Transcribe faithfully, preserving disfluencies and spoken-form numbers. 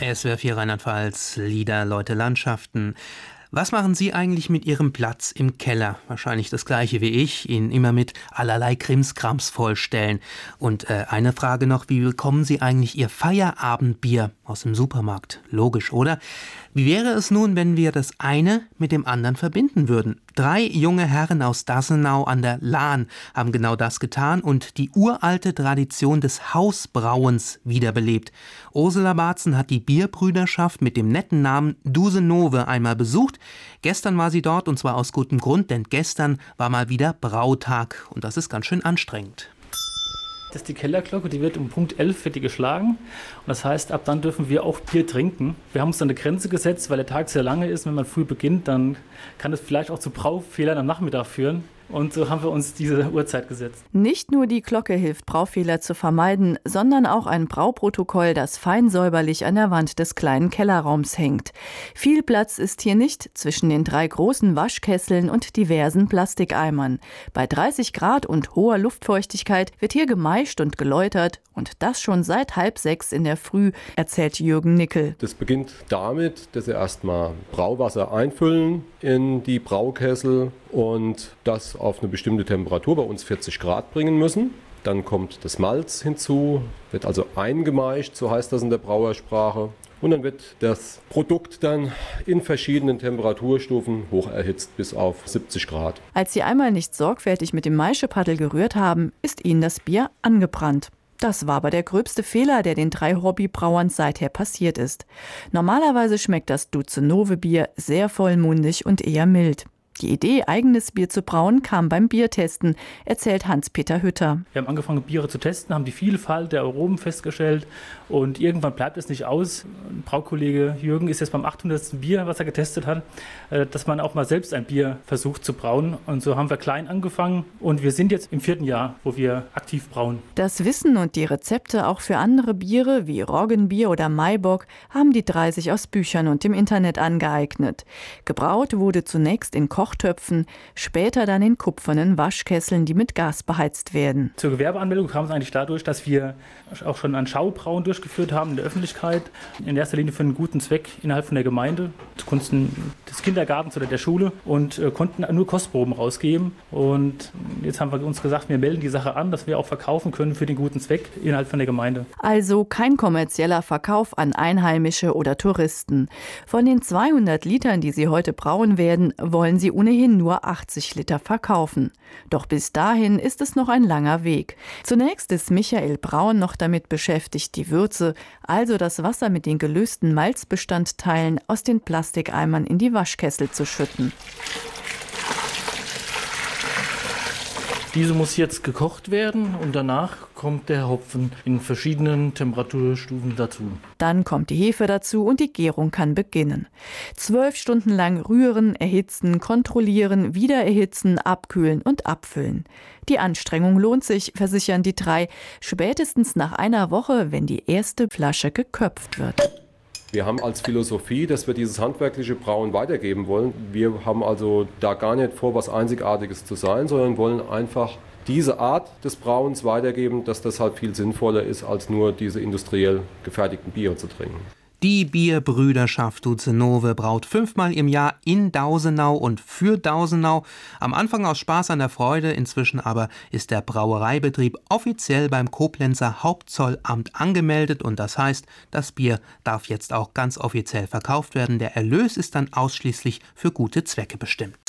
S W R vier Rheinland-Pfalz, Lieder, Leute, Landschaften. Was machen Sie eigentlich mit Ihrem Platz im Keller? Wahrscheinlich das Gleiche wie ich, ihn immer mit allerlei Krimskrams vollstellen. Und äh, eine Frage noch, wie bekommen Sie eigentlich Ihr Feierabendbier aus dem Supermarkt? Logisch, oder? Wie wäre es nun, wenn wir das eine mit dem anderen verbinden würden? Drei junge Herren aus Dassenau an der Lahn haben genau das getan und die uralte Tradition des Hausbrauens wiederbelebt. Ursula Baatzen hat die Bierbrüderschaft mit dem netten Namen Dusenove einmal besucht. Gestern war sie dort und zwar aus gutem Grund, denn gestern war mal wieder Brautag und das ist ganz schön anstrengend. Das ist die Kellerglocke, die wird um Punkt elf wird die geschlagen. Und das heißt, ab dann dürfen wir auch Bier trinken. Wir haben uns dann eine Grenze gesetzt, weil der Tag sehr lange ist. Wenn man früh beginnt, dann kann es vielleicht auch zu Braufehlern am Nachmittag führen. Und so haben wir uns diese Uhrzeit gesetzt. Nicht nur die Glocke hilft, Braufehler zu vermeiden, sondern auch ein Brauprotokoll, das fein säuberlich an der Wand des kleinen Kellerraums hängt. Viel Platz ist hier nicht zwischen den drei großen Waschkesseln und diversen Plastikeimern. Bei dreißig Grad und hoher Luftfeuchtigkeit wird hier gemeischt und geläutert und das schon seit halb sechs in der Früh, erzählt Jürgen Nickel. Das beginnt damit, dass wir erstmal Brauwasser einfüllen in die Braukessel und das auf eine bestimmte Temperatur, bei uns vierzig Grad bringen müssen. Dann kommt das Malz hinzu, wird also eingemeischt, so heißt das in der Brauersprache. Und dann wird das Produkt dann in verschiedenen Temperaturstufen hoch erhitzt bis auf siebzig Grad. Als sie einmal nicht sorgfältig mit dem Maischepaddel gerührt haben, ist ihnen das Bier angebrannt. Das war aber der gröbste Fehler, der den drei Hobbybrauern seither passiert ist. Normalerweise schmeckt das Duzenove-Bier sehr vollmundig und eher mild. Die Idee, eigenes Bier zu brauen, kam beim Biertesten, erzählt Hans-Peter Hütter. Wir haben angefangen, Biere zu testen, haben die Vielfalt der Aromen festgestellt und irgendwann bleibt es nicht aus. Ein Braukollege Jürgen ist jetzt beim achthundertsten Bier, was er getestet hat, dass man auch mal selbst ein Bier versucht zu brauen. Und so haben wir klein angefangen und wir sind jetzt im vierten Jahr, wo wir aktiv brauen. Das Wissen und die Rezepte auch für andere Biere wie Roggenbier oder Maibock haben die drei sich aus Büchern und dem Internet angeeignet. Gebraut wurde zunächst in Kochtöpfen, später dann in kupfernen Waschkesseln, die mit Gas beheizt werden. Zur Gewerbeanmeldung kam es eigentlich dadurch, dass wir auch schon ein Schaubrauen durchgeführt haben in der Öffentlichkeit. In erster Linie für einen guten Zweck innerhalb von der Gemeinde, zugunsten des Kindergartens oder der Schule und äh, konnten nur Kostproben rausgeben. Und jetzt haben wir uns gesagt, wir melden die Sache an, dass wir auch verkaufen können für den guten Zweck innerhalb von der Gemeinde. Also kein kommerzieller Verkauf an Einheimische oder Touristen. Von den zweihundert Litern, die sie heute brauen werden, wollen sie ohnehin nur achtzig Liter verkaufen. Doch bis dahin ist es noch ein langer Weg. Zunächst ist Michael Braun noch damit beschäftigt, die Würze, also das Wasser mit den gelösten Malzbestandteilen aus den Plastikeimern in die Waschkessel zu schütten. Diese muss jetzt gekocht werden und danach kommt der Hopfen in verschiedenen Temperaturstufen dazu. Dann kommt die Hefe dazu und die Gärung kann beginnen. Zwölf Stunden lang rühren, erhitzen, kontrollieren, wieder erhitzen, abkühlen und abfüllen. Die Anstrengung lohnt sich, versichern die drei, spätestens nach einer Woche, wenn die erste Flasche geköpft wird. Wir haben als Philosophie, dass wir dieses handwerkliche Brauen weitergeben wollen. Wir haben also da gar nicht vor, was Einzigartiges zu sein, sondern wollen einfach diese Art des Brauens weitergeben, dass das halt viel sinnvoller ist, als nur diese industriell gefertigten Biere zu trinken. Die Bierbrüderschaft Duzenove braut fünfmal im Jahr in Dausenau und für Dausenau. Am Anfang aus Spaß an der Freude, inzwischen aber ist der Brauereibetrieb offiziell beim Koblenzer Hauptzollamt angemeldet und das heißt, das Bier darf jetzt auch ganz offiziell verkauft werden. Der Erlös ist dann ausschließlich für gute Zwecke bestimmt.